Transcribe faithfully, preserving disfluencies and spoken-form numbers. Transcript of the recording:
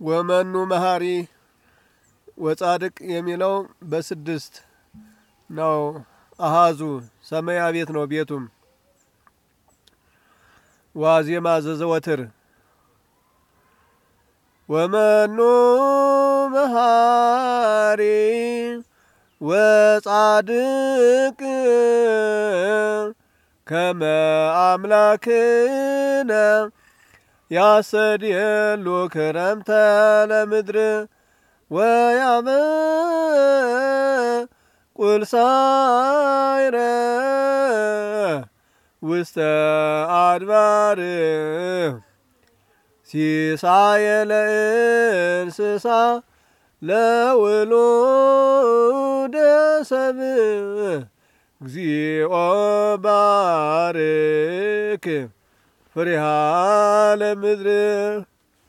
ወመኑ መሐሪ ወጻድቅ የሚለው በስድስት ነው። አሃዙ ሰማያ ቤት ነው ቤቱም። ዋዜማ ዘዘወትር ወመኑ መሐሪ ወጻድቅ ከመ አምላክነ ያሰድየሉ ክረምተ ለምድር ወያበቁል ሳይረ ውስተ አድባር ሲሳየ ለእንስሳ ለውሉደ ሰብእ እግዚኦ ባርክ ፍሬሃ ለምድር